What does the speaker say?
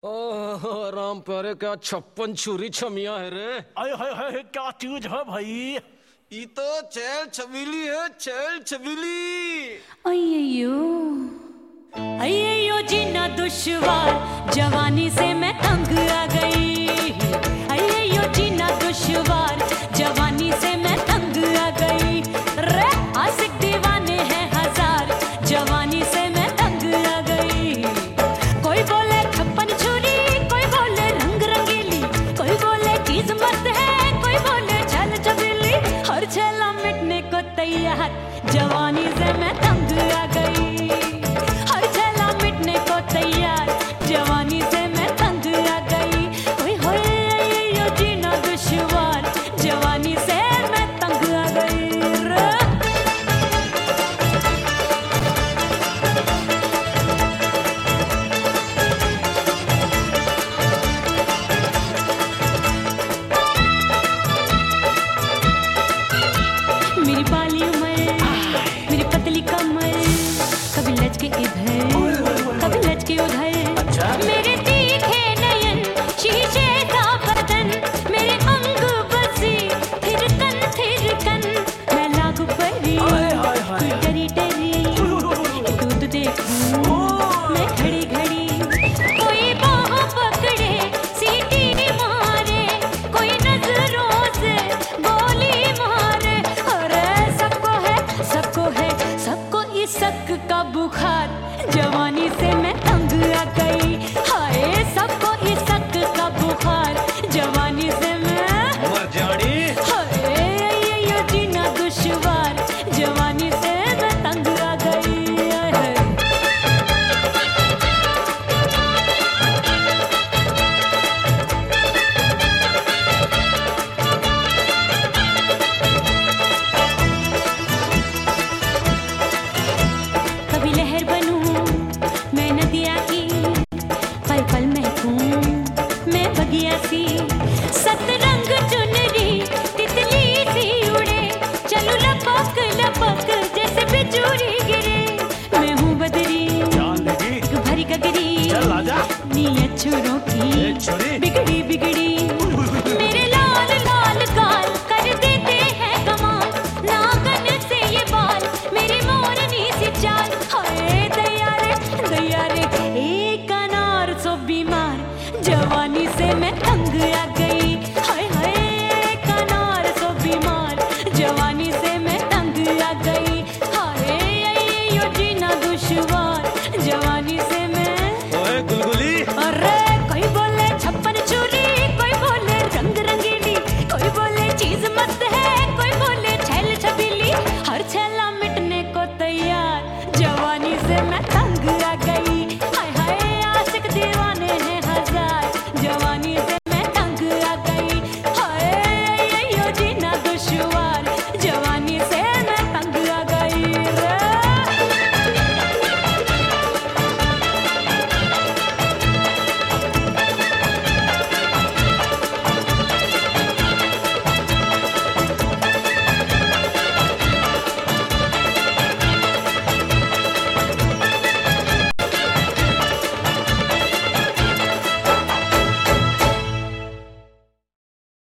ओह राम प्यारे, क्या 56 छुरी छमिया है रे। अरे हाय हाय क्या चीज है भाई। ये तो चैल छबीली है, चैल छबीली। अय्यो अय्यो जीना दुश्वार, जवानी से मैं तंग आ गई। अय्यो जीना दुश्वार, जवानी से मैं तंग आ गई। रे आशिक दीवाने हैं हजार, जवानी से मैं तंग आ गई। कोई बोले 56 छुरी, कोई बोले रंग रंगीली, कोई बोले चीज मस्त है, कोई बोले छल छबीली। हर छला मिटने को तैयार, जवानी से मैं तंग आ गई। तैयार, जवानी से मैं तंग आ गई। ओए होए यो जीना दुश्वार, जवानी से मैं तंग आ गई। मेरी बाली उम्र, मेरी पतली कमर, कभी लचके इधर कभी लचके उधर। मेरे तीखे नयन, शीशे का बदन, मेरे अंग बसी थिरकन। मैं लागू परी कोई डरी डरी, दूध देखूं मैं घड़ी घड़ी। कोई बाह पकड़े सीटी मारे, कोई नजरों से गोली मारे। अरे सबको इसक का बुखार, जवानी से मैं तंग आ गई। हाय सबको इसक का बुखार, जवानी से मैं मर जानी। हाय ये जीना दुश्वार, जवानी से मैं तंग आ गई। कभी लहर बनूं मैं नदिया की, पल पल महकूं मैं बगिया सी। सतरंग चुनरी तितली सी उड़े, चलूं लपक लपक जैसे बिजुरी गिरे। मैं हूँ बदरी भरी गगरी, नीयत छुरों की बिगड़ी बिगड़ी। मेरे लाल लाल गाल कर देते हैं कमाल, नागन से ये बाल मेरी मोरनी सी चाल। हाय दैया रे एक अनार सो बीमार, जवानी से मैं तंग आ गई। हाय हाय एक अनार सो बीमार, जवानी से मैं तंग आ गई। हाय यो जीना दुश्वार, जवानी से मैं ओए गुलगुली। अरे कोई बोले 56 छुरी, कोई बोले रंग रंगीली, कोई बोले चीज मस्त है, कोई बोले छैल छबीली। हर छैला मिटने को तैयार, जवानी से मैं